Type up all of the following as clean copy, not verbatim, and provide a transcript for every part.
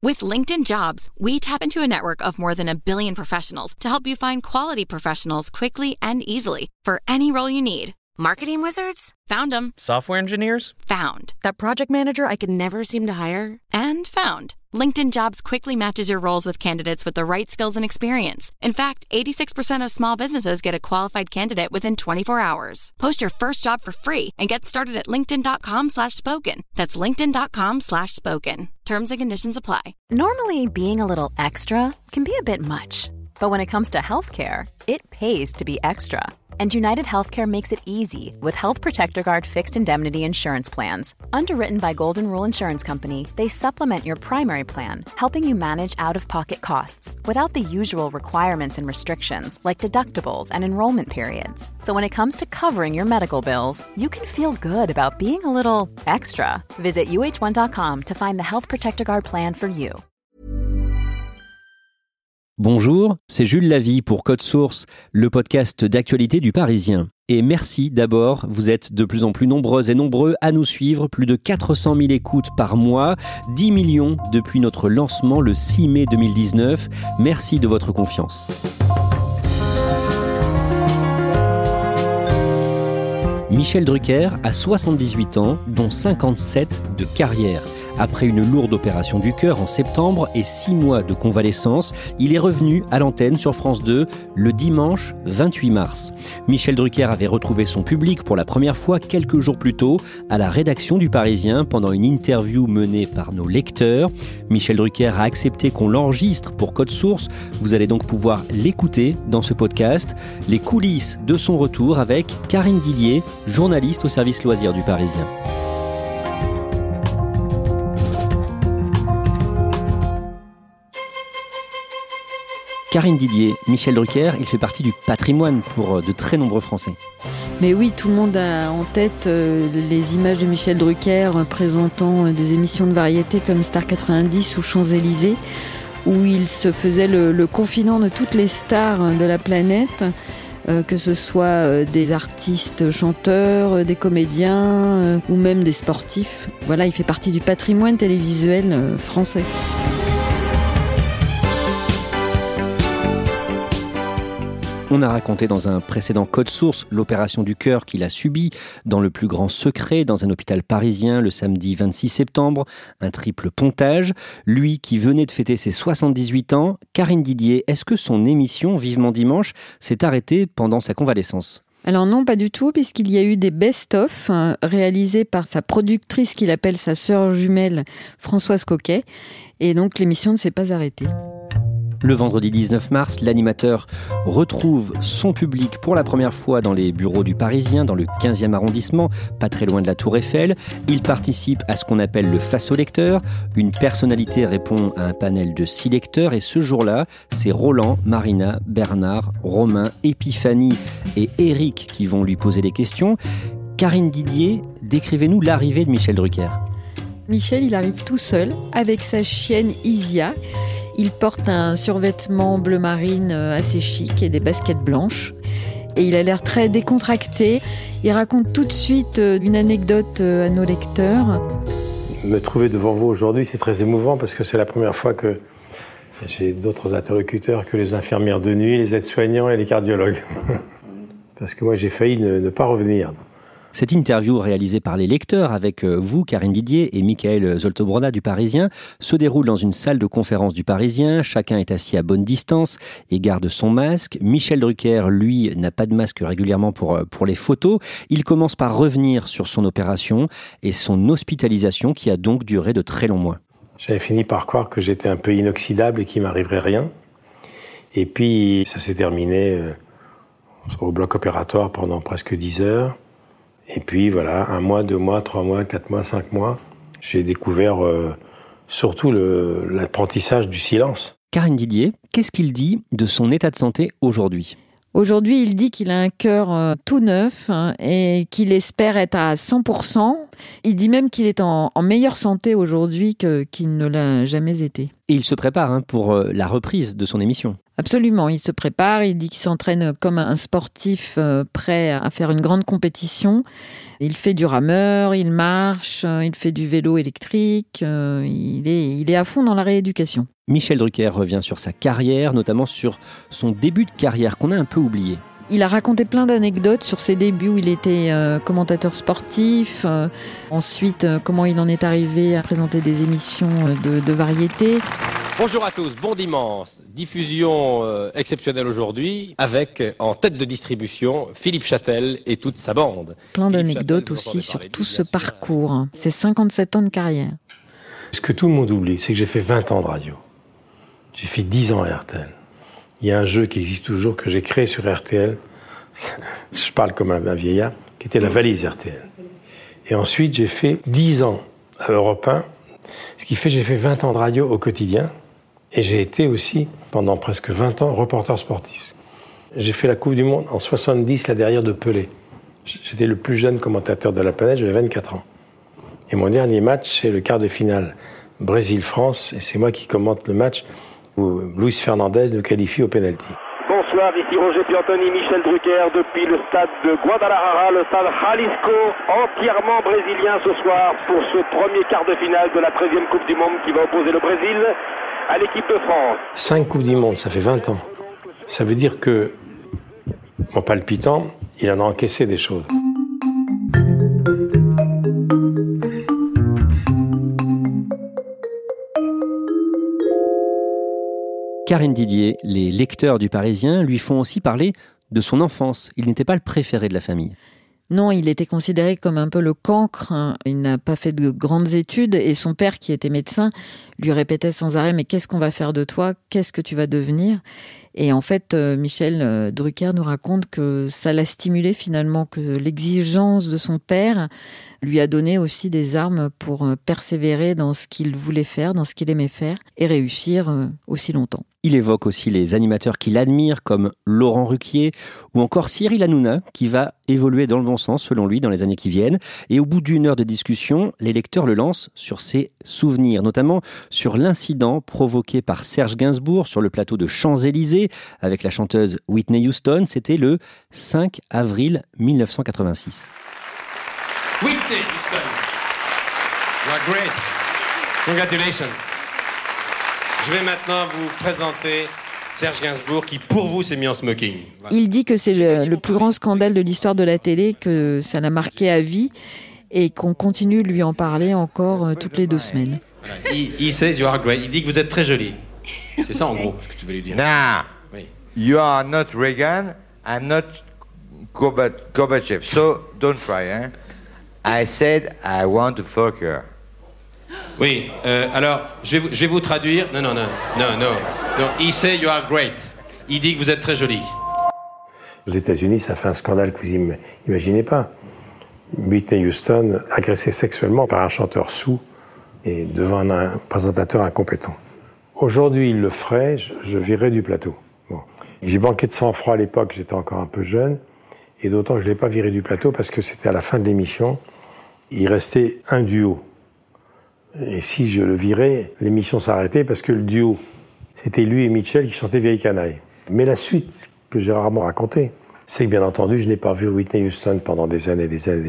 With LinkedIn Jobs, we tap into a network of more than 1 billion professionals to help you find quality professionals quickly and easily for any role you need. Marketing wizards? Found them. Software engineers? Found. That project manager I could never seem to hire? And found. LinkedIn Jobs quickly matches your roles with candidates with the right skills and experience. In fact, 86% of small businesses get a qualified candidate within 24 hours. Post your first job for free and get started at linkedin.com/spoken. That's linkedin.com/spoken. Terms and conditions apply. Normally, being a little extra can be a bit much. But when it comes to healthcare, it pays to be extra. And United Healthcare makes it easy with Health Protector Guard fixed indemnity insurance plans. Underwritten by Golden Rule Insurance Company, they supplement your primary plan, helping you manage out-of-pocket costs without the usual requirements and restrictions like deductibles and enrollment periods. So when it comes to covering your medical bills, you can feel good about being a little extra. Visit uh1.com to find the Health Protector Guard plan for you. Bonjour, c'est Jules Lavie pour Code Source, le podcast d'actualité du Parisien. Et merci d'abord, vous êtes de plus en plus nombreuses et nombreux à nous suivre, plus de 400 000 écoutes par mois, 10 millions depuis notre lancement le 6 mai 2019. Merci de votre confiance. Michel Drucker a 78 ans, dont 57 de carrière. Après une lourde opération du cœur en septembre et 6 mois de convalescence, il est revenu à l'antenne sur France 2 le dimanche 28 mars. Michel Drucker avait retrouvé son public pour la première fois quelques jours plus tôt à la rédaction du Parisien pendant une interview menée par nos lecteurs. Michel Drucker a accepté qu'on l'enregistre pour Code Source. Vous allez donc pouvoir l'écouter dans ce podcast. Les coulisses de son retour avec Karine Didier, journaliste au service loisirs du Parisien. Karine Didier, Michel Drucker, il fait partie du patrimoine pour de très nombreux Français. Mais oui, tout le monde a en tête les images de Michel Drucker présentant des émissions de variété comme Star 90 ou Champs-Élysées, où il se faisait le confident de toutes les stars de la planète, que ce soit des artistes chanteurs, des comédiens ou même des sportifs. Voilà, il fait partie du patrimoine télévisuel français. On a raconté dans un précédent Code Source l'opération du cœur qu'il a subie dans le plus grand secret dans un hôpital parisien le samedi 26 septembre, un triple pontage. Lui qui venait de fêter ses 78 ans, Karine Didier, est-ce que son émission Vivement Dimanche s'est arrêtée pendant sa convalescence ? Alors non, pas du tout, puisqu'il y a eu des best-of réalisés par sa productrice qu'il appelle sa sœur jumelle Françoise Coquet, et donc l'émission ne s'est pas arrêtée. Le vendredi 19 mars, l'animateur retrouve son public pour la première fois dans les bureaux du Parisien, dans le 15e arrondissement, pas très loin de la Tour Eiffel. Il participe à ce qu'on appelle le face au lecteur. Une personnalité répond à un panel de 6 lecteurs et ce jour-là, c'est Roland, Marina, Bernard, Romain, Épiphanie et Eric qui vont lui poser des questions. Karine Didier, décrivez-nous l'arrivée de Michel Drucker. Michel, il arrive tout seul avec sa chienne Isia. Il porte un survêtement bleu marine assez chic et des baskets blanches. Et il a l'air très décontracté. Il raconte tout de suite une anecdote à nos lecteurs. Me trouver devant vous aujourd'hui, c'est très émouvant parce que c'est la première fois que j'ai d'autres interlocuteurs que les infirmières de nuit, les aides-soignants et les cardiologues. Parce que moi, j'ai failli ne pas revenir. Cette interview réalisée par les lecteurs avec vous, Karine Didier, et Michael Zoltobroda du Parisien, se déroule dans une salle de conférence du Parisien. Chacun est assis à bonne distance et garde son masque. Michel Drucker, lui, n'a pas de masque régulièrement pour les photos. Il commence par revenir sur son opération et son hospitalisation qui a donc duré de très longs mois. J'avais fini par croire que j'étais un peu inoxydable et qu'il ne m'arriverait rien. Et puis, ça s'est terminé au bloc opératoire pendant presque 10 heures. Et puis voilà, 1 mois, 2 mois, 3 mois, 4 mois, 5 mois, j'ai découvert surtout l'apprentissage du silence. Karine Didier, qu'est-ce qu'il dit de son état de santé aujourd'hui ? Aujourd'hui, il dit qu'il a un cœur tout neuf et qu'il espère être à 100%. Il dit même qu'il est en meilleure santé aujourd'hui qu'il ne l'a jamais été. Et il se prépare pour la reprise de son émission. Absolument, il se prépare, il dit qu'il s'entraîne comme un sportif prêt à faire une grande compétition. Il fait du rameur, il marche, il fait du vélo électrique, il est à fond dans la rééducation. Michel Drucker revient sur sa carrière, notamment sur son début de carrière qu'on a un peu oublié. Il a raconté plein d'anecdotes sur ses débuts où il était commentateur sportif, ensuite comment il en est arrivé à présenter des émissions de variété. Bonjour à tous, bon dimanche. Diffusion exceptionnelle aujourd'hui avec en tête de distribution Philippe Châtel et toute sa bande. Plein d'anecdotes aussi sur tout ce parcours, ses 57 ans de carrière. Ce que tout le monde oublie, c'est que j'ai fait 20 ans de radio. J'ai fait 10 ans à RTL. Il y a un jeu qui existe toujours, que j'ai créé sur RTL, je parle comme un vieillard, qui était la valise RTL. Et ensuite, j'ai fait 10 ans à Europe 1, ce qui fait que j'ai fait 20 ans de radio au quotidien. Et j'ai été aussi, pendant presque 20 ans, reporter sportif. J'ai fait la Coupe du Monde en 70, là derrière de Pelé. J'étais le plus jeune commentateur de la planète, j'avais 24 ans. Et mon dernier match, c'est le quart de finale Brésil-France, et c'est moi qui commente le match où Luis Fernandez nous qualifie au pénalty. Bonsoir, ici Roger Piantoni, Michel Drucker, depuis le stade de Guadalajara, le stade Jalisco, entièrement brésilien ce soir pour ce premier quart de finale de la 13e Coupe du Monde qui va opposer le Brésil à l'équipe de France. 5 Coupes du Monde, ça fait 20 ans. Ça veut dire que mon palpitant, il en a encaissé des choses. Karine Didier, les lecteurs du Parisien lui font aussi parler de son enfance. Il n'était pas le préféré de la famille. Non, il était considéré comme un peu le cancre. Il n'a pas fait de grandes études et son père, qui était médecin, lui répétait sans arrêt « Mais qu'est-ce qu'on va faire de toi ? Qu'est-ce que tu vas devenir ?» Et en fait, Michel Drucker nous raconte que ça l'a stimulé finalement, que l'exigence de son père lui a donné aussi des armes pour persévérer dans ce qu'il voulait faire, dans ce qu'il aimait faire et réussir aussi longtemps. Il évoque aussi les animateurs qu'il admire comme Laurent Ruquier ou encore Cyril Hanouna qui va évoluer dans le bon sens selon lui dans les années qui viennent. Et au bout d'une heure de discussion, les lecteurs le lancent sur ses souvenirs, notamment sur l'incident provoqué par Serge Gainsbourg sur le plateau de Champs-Élysées avec la chanteuse Whitney Houston. C'était le 5 avril 1986. Whitney Houston, you are great. Congratulations. Je vais maintenant vous présenter Serge Gainsbourg qui, pour vous, s'est mis en smoking. Voilà. Il dit que c'est le plus grand scandale de l'histoire de la télé, que ça l'a marqué à vie et qu'on continue de lui en parler encore toutes les 2 semaines. Voilà. He says you are great. Il dit que vous êtes très jolie. C'est ça, en gros, ce que tu veux lui dire. Nah, oui. You are not Reagan, I'm not Gorbachev, so don't try, hein. I said I want to fuck her. Oui, alors, je vais vous traduire. Non. He say you are great. Il dit que vous êtes très jolie. Aux États-Unis, ça fait un scandale que vous imaginez pas. Whitney Houston agressée sexuellement par un chanteur sourd et devant un présentateur incompétent. Aujourd'hui, il le ferait, je virais du plateau. Bon. J'ai manqué de sang-froid à l'époque, j'étais encore un peu jeune, et d'autant que je ne l'ai pas viré du plateau parce que c'était à la fin de l'émission. Il restait un duo. Et si je le virais, l'émission s'arrêtait parce que le duo, c'était lui et Mitchell qui chantaient Vieille Canaille. Mais la suite, que j'ai rarement racontée, c'est que bien entendu, je n'ai pas vu Whitney Houston pendant des années.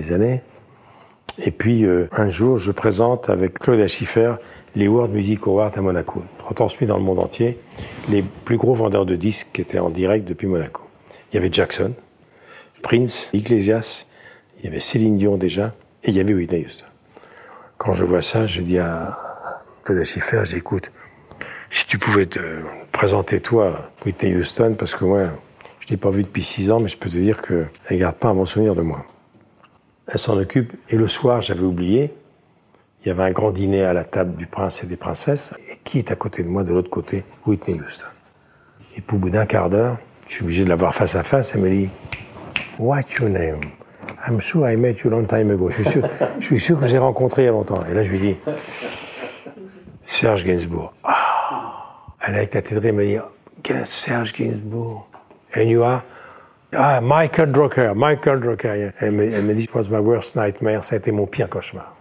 Et puis, un jour, je présente avec Claudia Schiffer les World Music Awards à Monaco, retransmis dans le monde entier, les plus gros vendeurs de disques qui étaient en direct depuis Monaco. Il y avait Jackson, Prince, Iglesias, il y avait Céline Dion déjà, et il y avait Whitney Houston. Quand je vois ça, je dis à Claudia Schiffer, j'écoute, si tu pouvais te présenter toi, Whitney Houston, parce que moi, je ne l'ai pas vue depuis 6 ans, mais je peux te dire qu'elle ne garde pas un bon souvenir de moi. Elle s'en occupe, et le soir, j'avais oublié, il y avait un grand dîner à la table du prince et des princesses, et qui est à côté de moi, de l'autre côté? Whitney Houston. Et puis au bout d'un quart d'heure, je suis obligé de la voir face à face, elle me dit « What's your name? I'm sure I met you a long time ago. » Je suis sûr que je l'ai rencontré il y a longtemps. Et là, je lui dis « Serge Gainsbourg. » Elle a éclaté de rire, elle m'a dit « Serge Gainsbourg. And you are? » Ah, Michael Drucker. Elle m'a dit « It was my worst nightmare. » Ça a été mon pire cauchemar.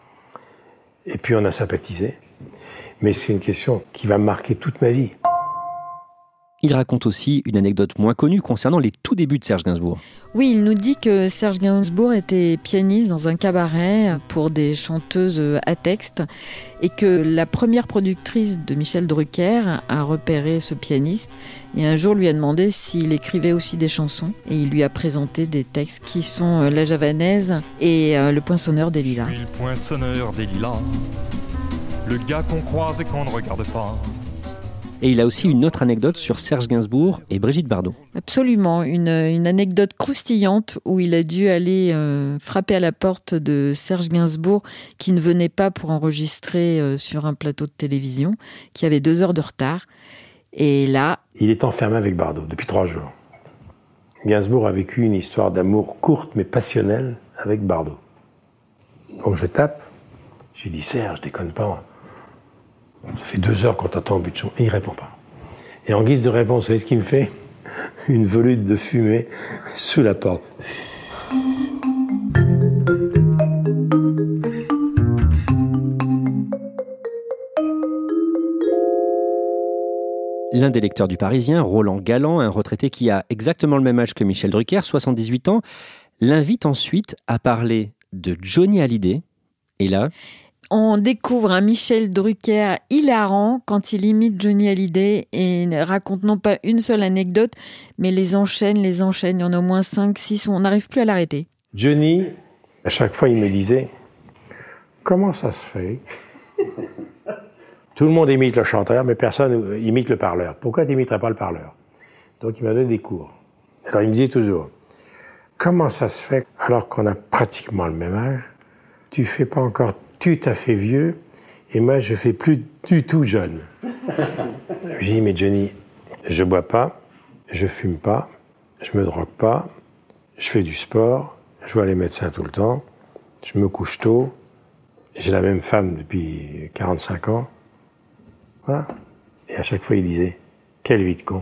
Et puis, on a sympathisé. Mais c'est une question qui va me marquer toute ma vie. Il raconte aussi une anecdote moins connue concernant les tout débuts de Serge Gainsbourg. Oui, il nous dit que Serge Gainsbourg était pianiste dans un cabaret pour des chanteuses à texte et que la première productrice de Michel Drucker a repéré ce pianiste et un jour lui a demandé s'il écrivait aussi des chansons et il lui a présenté des textes qui sont La Javanaise et Le Poinçonneur des Lilas. Je suis le poinçonneur des lilas, le gars qu'on croise et qu'on ne regarde pas. Et il a aussi une autre anecdote sur Serge Gainsbourg et Brigitte Bardot. Absolument, une anecdote croustillante où il a dû aller frapper à la porte de Serge Gainsbourg qui ne venait pas pour enregistrer sur un plateau de télévision, qui avait 2 heures de retard. Et là... Il est enfermé avec Bardot depuis 3 jours. Gainsbourg a vécu une histoire d'amour courte mais passionnelle avec Bardot. Donc je tape, je lui dis Serge, déconne pas. Ça fait 2 heures qu'on t'attend au but de champ. Et il répond pas. Et en guise de réponse, vous savez ce qu'il me fait ? Une volute de fumée sous la porte. L'un des lecteurs du Parisien, Roland Galland, un retraité qui a exactement le même âge que Michel Drucker, 78 ans, l'invite ensuite à parler de Johnny Hallyday. Et là... On découvre un Michel Drucker hilarant quand il imite Johnny Hallyday et raconte non pas une seule anecdote, mais les enchaîne. Il y en a au moins 5, 6, on n'arrive plus à l'arrêter. Johnny, à chaque fois, il me disait « Comment ça se fait ? Tout le monde imite le chanteur, mais personne imite le parleur. Pourquoi tu n'imiterais pas le parleur ?» Donc il m'a donné des cours. Alors il me disait toujours « Comment ça se fait, alors qu'on a pratiquement le même âge, tu fais pas encore tout à fait vieux, et moi je fais plus du tout jeune. » J'ai dit « Mais Johnny, je bois pas, je fume pas, je me drogue pas, je fais du sport, je vois les médecins tout le temps, je me couche tôt, j'ai la même femme depuis 45 ans. Voilà. » Et à chaque fois il disait « Quelle vie de con !»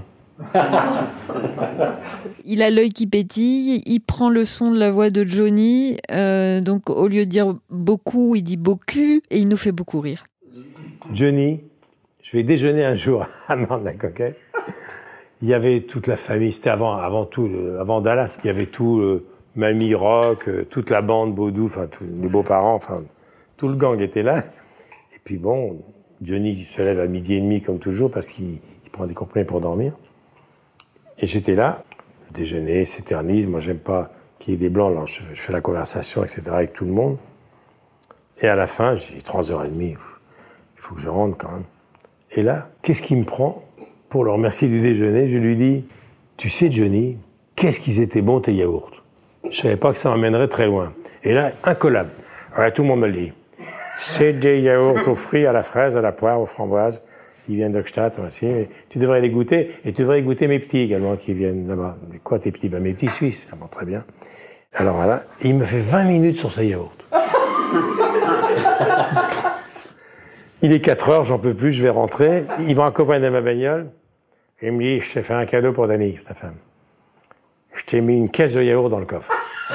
Il a l'œil qui pétille, il prend le son de la voix de Johnny, donc au lieu de dire beaucoup, il dit beaucoup, et il nous fait beaucoup rire. Johnny, je vais déjeuner un jour à Marne-la-Coquette. Il y avait toute la famille, c'était avant Dallas, il y avait tout, Mamie Rock, toute la bande Baudou, enfin tous les beaux-parents, enfin tout le gang était là. Et puis bon, Johnny se lève à 12h30 comme toujours parce qu'il prend des comprimés pour dormir. Et j'étais là, le déjeuner s'éternise, moi j'aime pas qu'il y ait des blancs, alors je fais la conversation, etc. avec tout le monde. Et à la fin, j'ai dit 3h30, il faut que je rentre quand même. Et là, qu'est-ce qui me prend ? Pour le remercier du déjeuner, je lui dis « Tu sais Johnny, qu'est-ce qu'ils étaient bons tes yaourts ?» Je savais pas que ça m'emmènerait très loin. Et là, incollable. Alors tout le monde me le dit. C'est des yaourts aux fruits, à la fraise, à la poire, aux framboises. Ils viennent d'Ockstadt aussi. Tu devrais les goûter. Et tu devrais goûter mes petits également qui viennent là-bas. Mais quoi tes petits ? Ben, mes petits Suisses. Ça va très bien. Alors voilà, il me fait 20 minutes sur ces yaourts. Il est 4h, j'en peux plus, je vais rentrer. Il me raccompagne dans ma bagnole. Et il me dit, je t'ai fait un cadeau pour Dany, ta femme. Je t'ai mis une caisse de yaourt dans le coffre.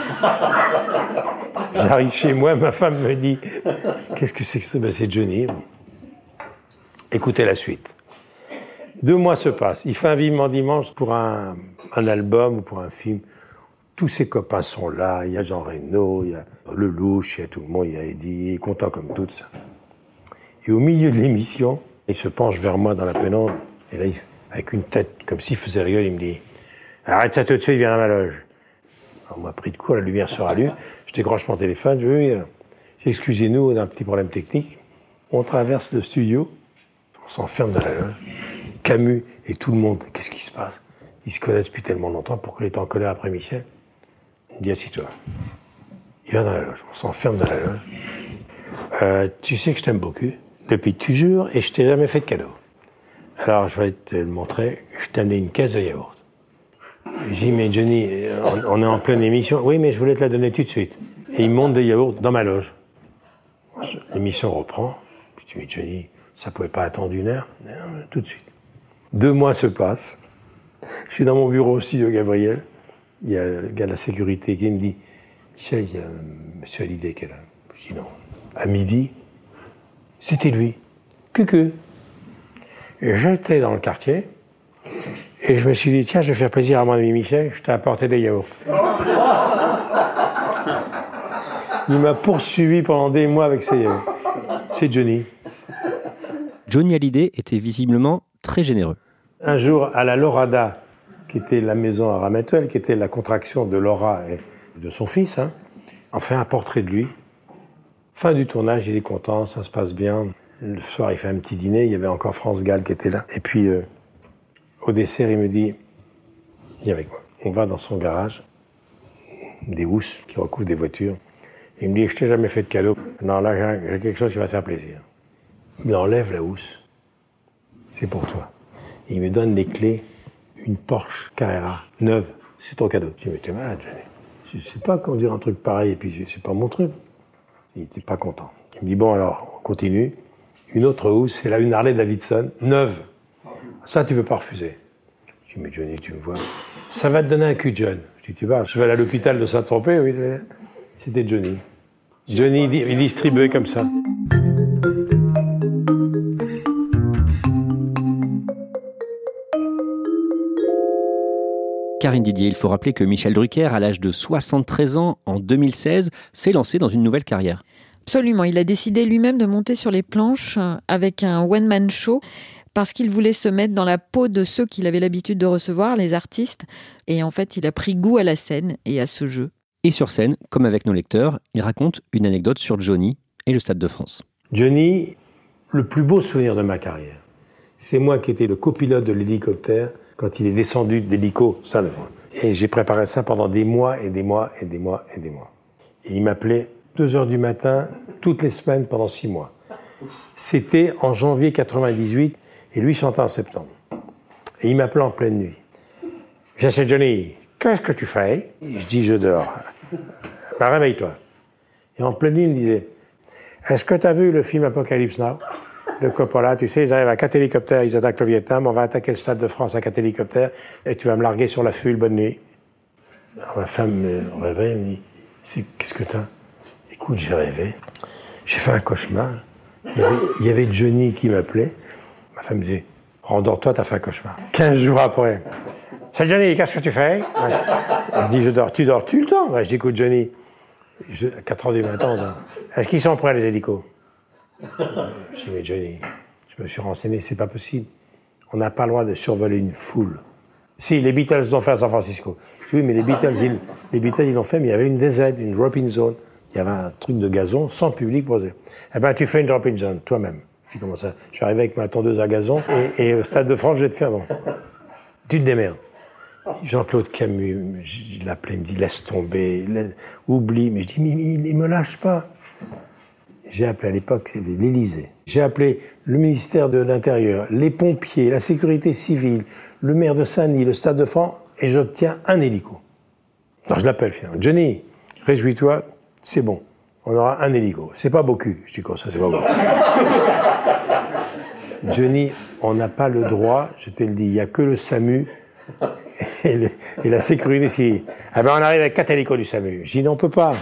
J'arrive chez moi, ma femme me dit, qu'est-ce que c'est que ça ? Ben, c'est Johnny. Écoutez la suite. 2 mois se passent. Il fait un Vivement Dimanche pour un album ou pour un film. Tous ses copains sont là. Il y a Jean Reno, il y a Lelouch, il y a tout le monde, il y a Eddie. Il est content comme tout ça. Et au milieu de l'émission, il se penche vers moi dans la pénombre. Et là, avec une tête comme s'il faisait rire, il me dit « Arrête ça tout de suite, viens dans ma loge. » On m'a pris de coup, la lumière se rallume. Je décroche mon téléphone. Je dis « Excusez-nous, on a un petit problème technique. » On traverse le studio. On s'enferme dans la loge. Camus et tout le monde, qu'est-ce qui se passe ? Ils se connaissent depuis tellement longtemps, pourquoi il est en colère après Michel ? Il dit, assis-toi. Il va dans la loge, on s'enferme dans la loge. Tu sais que je t'aime beaucoup, depuis toujours, et je t'ai jamais fait de cadeau. Alors, je vais te le montrer, je t'ai amené une caisse de yaourt. J'ai dit, mais Johnny, on est en pleine émission. Oui, mais je voulais te la donner tout de suite. Et il monte des yaourts dans ma loge. L'émission reprend. Je dis, mais Johnny, ça pouvait pas attendre 1 heure. Non, tout de suite. 2 mois se passent. Je suis dans mon bureau aussi de Gabriel. Il y a le gars de la sécurité qui me dit « Michel, il y a M. Hallyday qui est là. » Je dis « Non. » À midi, c'était lui. Que. Et j'étais dans le quartier Et je me suis dit, tiens, je vais faire plaisir à mon ami Michel, je t'ai apporté des yaourts. Il m'a poursuivi pendant des mois avec ses yaourts. C'est Johnny. Johnny Hallyday était visiblement très généreux. Un jour, à la Lorada, qui était la maison à Ramatuelle, qui était la contraction de Laura et de son fils, on fait un portrait de lui. Fin du tournage, il est content, ça se passe bien. Le soir, il fait un petit dîner, il y avait encore France Gall qui était là. Et puis, au dessert, il me dit, viens avec moi. On va dans son garage, des housses qui recouvrent des voitures. Il me dit, je t'ai jamais fait de cadeau. Non, là, j'ai quelque chose qui va te faire plaisir. Il enlève la housse. C'est pour toi. Et il me donne les clés, une Porsche Carrera, neuve. C'est ton cadeau. Je dis, mais t'es malade, Johnny. Je sais pas qu'on dirait un truc pareil, et puis c'est pas mon truc. Il était pas content. Il me dit, bon, alors, on continue. Une autre housse, c'est là une Harley Davidson, neuve. Ça, tu peux pas refuser. Je dis, mais Johnny, tu me vois. Ça va te donner un cul de jeune. Je dis, tu vas, je vais aller à l'hôpital de Saint-Tropez, oui. C'était Johnny. Johnny, il distribuait comme ça. Karine Didier, il faut rappeler que Michel Drucker, à l'âge de 73 ans, en 2016, s'est lancé dans une nouvelle carrière. Absolument, il a décidé lui-même de monter sur les planches avec un one-man show parce qu'il voulait se mettre dans la peau de ceux qu'il avait l'habitude de recevoir, les artistes. Et en fait, il a pris goût à la scène et à ce jeu. Et sur scène, comme avec nos lecteurs, il raconte une anecdote sur Johnny et le Stade de France. Johnny, le plus beau souvenir de ma carrière, c'est moi qui étais le copilote de l'hélicoptère quand il est descendu d'hélico. Et j'ai préparé ça pendant des mois et des mois et des mois et des mois. Et il m'appelait 2h du matin, toutes les semaines, pendant 6 mois. C'était en janvier 98, et lui chantait en septembre. Et il m'appelait en pleine nuit. Je dis, Johnny, qu'est-ce que tu fais? Je dis, je dors. Ben, réveille-toi. Et en pleine nuit, il me disait, est-ce que tu as vu le film Apocalypse Now? Le Coppola, tu sais, ils arrivent à 4 hélicoptères, ils attaquent le Vietnam, on va attaquer le Stade de France à 4 hélicoptères, et tu vas me larguer sur la fulle, bonne nuit. Alors, ma femme me réveille, elle me dit, qu'est-ce que t'as? Écoute, j'ai rêvé, j'ai fait un cauchemar, il y avait Johnny qui m'appelait, ma femme me dit, rendors-toi, t'as fait un cauchemar. 15 jours après, c'est Johnny, qu'est-ce que tu fais? Je dis, je dors, tu dors tout le temps? Je dis, écoute, Johnny, à 4h du matin, on dort. Est-ce qu'ils sont prêts, les hélicos? Je dis, mais Johnny, je me suis renseigné, c'est pas possible. On n'a pas le droit de survoler une foule. Si, les Beatles l'ont fait à San Francisco. Je dis, oui, mais les Beatles, ils l'ont fait, mais il y avait une DZ, une drop-in zone. Il y avait un truc de gazon sans public posé. Eh ben, tu fais une drop-in zone, toi-même. Je dis, comment ça? Je suis arrivé avec ma tondeuse à gazon, et au Stade de France, je vais te faire, bon. Tu te démerdes. Jean-Claude Camus, je l'appelais, il me dit, laisse tomber, oublie. Mais je dis, mais il me lâche pas. J'ai appelé à l'époque, c'était l'Élysée. J'ai appelé le ministère de l'Intérieur, les pompiers, la sécurité civile, le maire de Saint-Denis, le Stade de France, et j'obtiens un hélico. Alors je l'appelle finalement. Johnny, réjouis-toi, c'est bon. On aura un hélico. C'est pas beaucoup. Je dis quoi, ça c'est pas beaucoup. Johnny, on n'a pas le droit, je te le dis, il n'y a que le SAMU et la sécurité civile. Ah ben on arrive avec 4 hélicos du SAMU. Je dis non, on peut pas.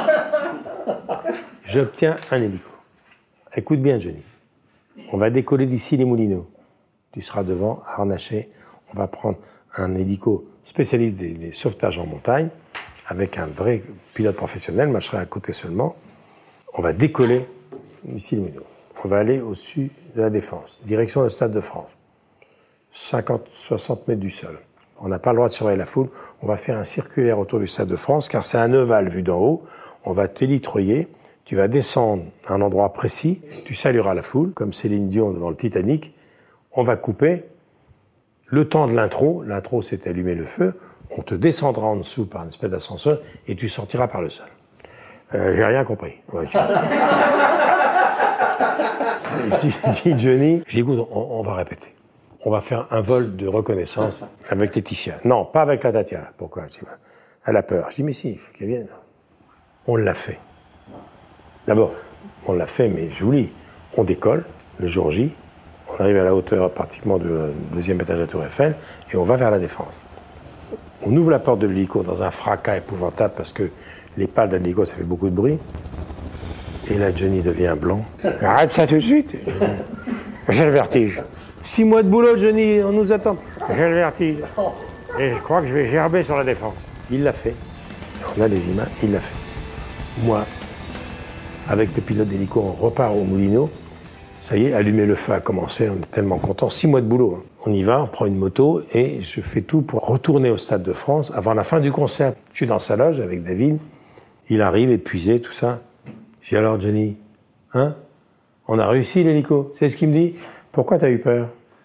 J'obtiens un hélico. Écoute bien, Johnny. On va décoller d'ici les Moulineaux. Tu seras devant, harnaché. On va prendre un hélico spécialiste des sauvetages en montagne, avec un vrai pilote professionnel. Moi, je serai à côté seulement. On va décoller d'ici les Moulineaux. On va aller au-dessus de la Défense, direction le Stade de France. 50-60 mètres du sol. On n'a pas le droit de surveiller la foule. On va faire un circulaire autour du Stade de France, car c'est un ovale vu d'en haut. On va t'élitroyer. Tu vas descendre à un endroit précis, tu salueras la foule, comme Céline Dion devant le Titanic. On va couper le temps de l'intro. L'intro, c'est allumer le feu. On te descendra en dessous par une espèce d'ascenseur et tu sortiras par le sol. J'ai rien compris. Ouais, je dis Johnny, je dis écoute, on va répéter. On va faire un vol de reconnaissance avec Laetitia. Non, pas avec la Tatiana. Pourquoi? Elle a peur. Je dis mais si, il faut qu'elle vienne. On l'a fait. D'abord, on l'a fait, mais j'oublie. On décolle le jour J, on arrive à la hauteur pratiquement du 2e étage de la Tour Eiffel, et on va vers la Défense. On ouvre la porte de l'hélico dans un fracas épouvantable parce que les pales de l'hélico, ça fait beaucoup de bruit. Et là, Johnny devient blanc. Arrête ça tout de suite. J'ai le vertige. 6 mois de boulot, Johnny, on nous attend. J'ai le vertige. Et je crois que je vais gerber sur la défense. Il l'a fait. On a les images, il l'a fait. Moi, avec le pilote d'hélico, on repart au Moulineau. Ça y est, allumer le feu a commencé, on est tellement contents. 6 mois de boulot. Hein. On y va, on prend une moto et je fais tout pour retourner au Stade de France avant la fin du concert. Je suis dans sa loge avec David. Il arrive épuisé, tout ça. Je dis alors, Johnny, hein? On a réussi l'hélico. C'est ce qu'il me dit. Pourquoi t'as eu peur?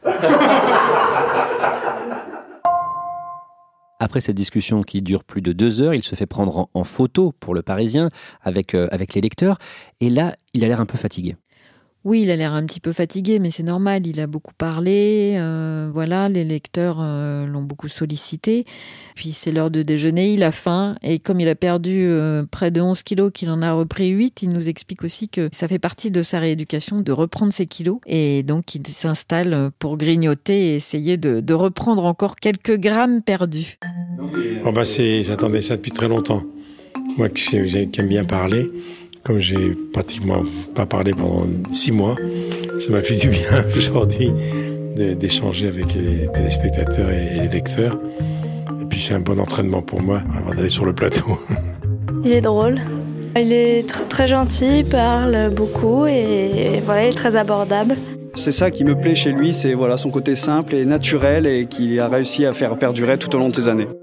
Après cette discussion qui dure plus de 2 heures, il se fait prendre en photo pour le Parisien avec les lecteurs. Et là, il a l'air un peu fatigué. Oui, il a l'air un petit peu fatigué, mais c'est normal, il a beaucoup parlé, voilà, les lecteurs l'ont beaucoup sollicité. Puis c'est l'heure de déjeuner, il a faim, et comme il a perdu près de 11 kilos, qu'il en a repris 8, il nous explique aussi que ça fait partie de sa rééducation de reprendre ses kilos, et donc il s'installe pour grignoter et essayer de reprendre encore quelques grammes perdus. Oh bah j'attendais ça depuis très longtemps. Moi qui aime bien parler, comme j'ai pratiquement pas parlé pendant 6 mois, ça m'a fait du bien aujourd'hui d'échanger avec les téléspectateurs et les lecteurs. Et puis c'est un bon entraînement pour moi avant d'aller sur le plateau. Il est drôle, il est très gentil, il parle beaucoup et voilà, il est très abordable. C'est ça qui me plaît chez lui, c'est voilà, son côté simple et naturel et qu'il a réussi à faire perdurer tout au long de ses années.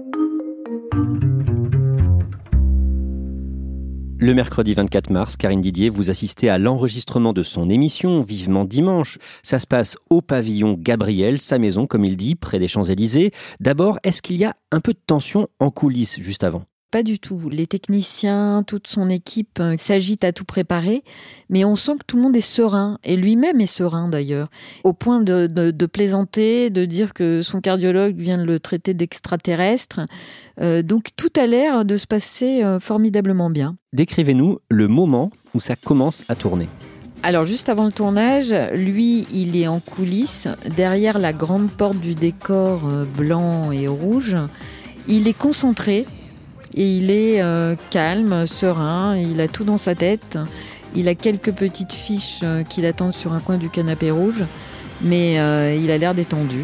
Le mercredi 24 mars, Karine Didier, vous assistez à l'enregistrement de son émission Vivement Dimanche. Ça se passe au pavillon Gabriel, sa maison, comme il dit, près des Champs-Élysées. D'abord, est-ce qu'il y a un peu de tension en coulisses juste avant ? Pas du tout. Les techniciens, toute son équipe s'agitent à tout préparer, mais on sent que tout le monde est serein, et lui-même est serein d'ailleurs, au point de plaisanter, de dire que son cardiologue vient de le traiter d'extraterrestre. Donc tout a l'air de se passer formidablement bien. Décrivez-nous le moment où ça commence à tourner. Alors juste avant le tournage, lui, il est en coulisses, derrière la grande porte du décor blanc et rouge. Il est concentré. Et il est calme, serein, il a tout dans sa tête. Il a quelques petites fiches qui l'attendent sur un coin du canapé rouge, mais il a l'air détendu.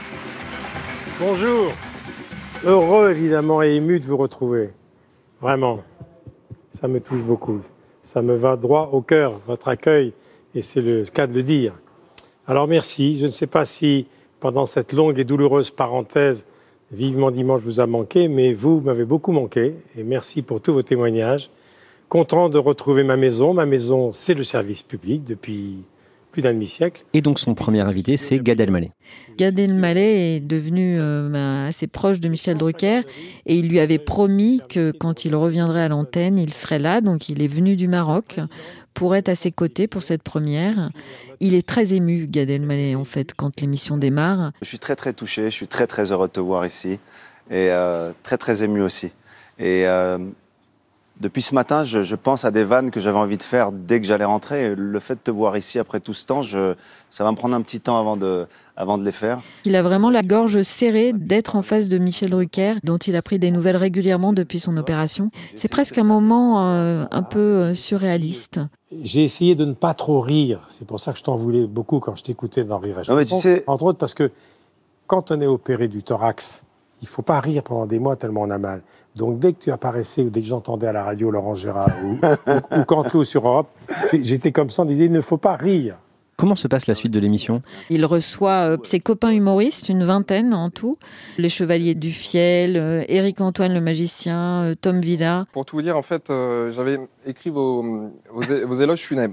Bonjour. Heureux évidemment et ému de vous retrouver. Vraiment, ça me touche beaucoup. Ça me va droit au cœur, votre accueil, et c'est le cas de le dire. Alors merci, je ne sais pas si pendant cette longue et douloureuse parenthèse, Vivement Dimanche vous a manqué, mais vous m'avez beaucoup manqué, et merci pour tous vos témoignages. Content de retrouver ma maison. Ma maison, c'est le service public depuis plus d'un demi-siècle. Et donc son premier invité, c'est Gad Elmaleh. Gad Elmaleh est devenu assez proche de Michel Drucker, et il lui avait promis que quand il reviendrait à l'antenne, il serait là, donc il est venu du Maroc pour être à ses côtés pour cette première. Il est très ému, Gad Elmaleh, en fait, quand l'émission démarre. Je suis très très touché, je suis très très heureux de te voir ici et très très ému aussi. Et depuis ce matin, je pense à des vannes que j'avais envie de faire dès que j'allais rentrer. Et le fait de te voir ici après tout ce temps, ça va me prendre un petit temps avant de les faire. Il a vraiment la gorge serrée d'être en face de Michel Drucker, dont il a pris des nouvelles régulièrement depuis son opération. C'est presque un moment un peu surréaliste. J'ai essayé de ne pas trop rire. C'est pour ça que je t'en voulais beaucoup quand je t'écoutais dans Rire et Chanson. Non, mais tu sais... Entre autres parce que quand on est opéré du thorax, il ne faut pas rire pendant des mois tellement on a mal. Donc dès que tu apparaissais ou dès que j'entendais à la radio Laurent Gérard ou Canteloup sur Europe, j'étais comme ça, on disait il ne faut pas rire. Comment se passe la suite de l'émission ? Il reçoit ses copains humoristes, une vingtaine en tout. Les Chevaliers du Fiel, Éric Antoine le magicien, Tom Villa. Pour tout vous dire, en fait, j'avais écrit vos éloges funèbres.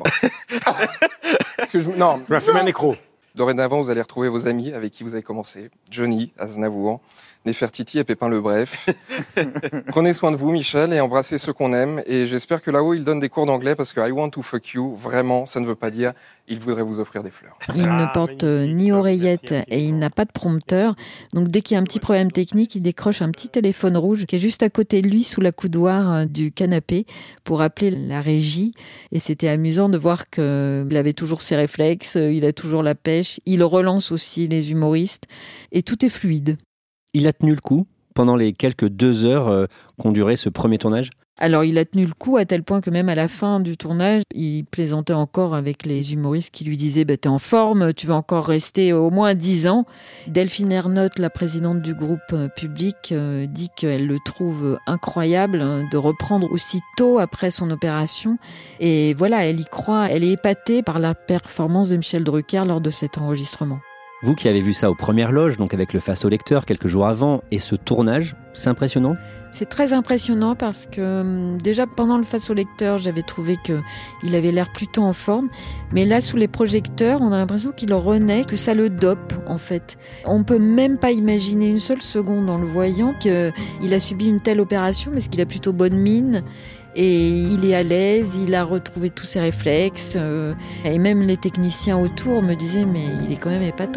Parce que je vais fumer un nécro. Dorénavant, vous allez retrouver vos amis avec qui vous avez commencé. Johnny, Aznavour, Nefertiti et Pépin le Bref. Prenez soin de vous, Michel, et embrassez ceux qu'on aime. Et j'espère que là-haut, il donne des cours d'anglais parce que I want to fuck you, vraiment, ça ne veut pas dire il voudrait vous offrir des fleurs. Il ne porte ni oreillette et il n'a pas de prompteur. Donc dès qu'il y a un petit problème technique, il décroche un petit téléphone rouge qui est juste à côté de lui, sous la coudoir du canapé, pour appeler la régie. Et c'était amusant de voir qu'il avait toujours ses réflexes, il a toujours la pêche. Il relance aussi les humoristes et tout est fluide. Il a tenu le coup pendant les quelques 2 heures qu'ont duré ce premier tournage ? Alors il a tenu le coup à tel point que même à la fin du tournage, il plaisantait encore avec les humoristes qui lui disaient « t'es en forme, tu vas encore rester au moins 10 ans ». Delphine Ernotte, la présidente du groupe Public, dit qu'elle le trouve incroyable de reprendre aussi tôt après son opération. Et voilà, elle y croit, elle est épatée par la performance de Michel Drucker lors de cet enregistrement. Vous qui avez vu ça aux premières loges, donc avec le face au lecteur quelques jours avant, et ce tournage, c'est impressionnant ? C'est très impressionnant parce que déjà pendant le face au lecteur, j'avais trouvé qu'il avait l'air plutôt en forme. Mais là, sous les projecteurs, on a l'impression qu'il renaît, que ça le dope en fait. On peut même pas imaginer une seule seconde en le voyant qu'il a subi une telle opération parce qu'il a plutôt bonne mine. Et il est à l'aise, il a retrouvé tous ses réflexes. Et même les techniciens autour me disaient « mais il est quand même épatant ».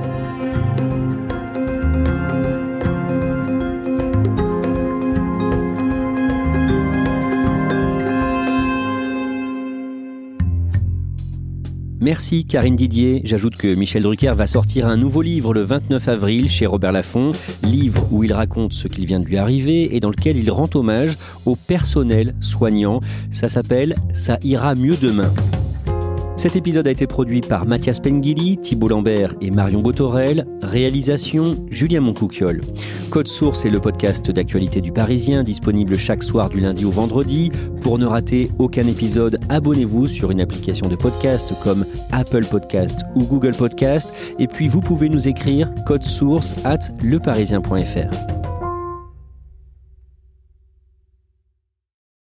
Merci Karine Didier. J'ajoute que Michel Drucker va sortir un nouveau livre le 29 avril chez Robert Laffont, livre où il raconte ce qu'il vient de lui arriver et dans lequel il rend hommage au personnel soignant. Ça s'appelle « Ça ira mieux demain ». Cet épisode a été produit par Mathias Pengili, Thibault Lambert et Marion Botorel. Réalisation, Julien Moncouquiol. Code Source est le podcast d'actualité du Parisien, disponible chaque soir du lundi au vendredi. Pour ne rater aucun épisode, abonnez-vous sur une application de podcast comme Apple Podcast ou Google Podcast. Et puis vous pouvez nous écrire codesource@leparisien.fr.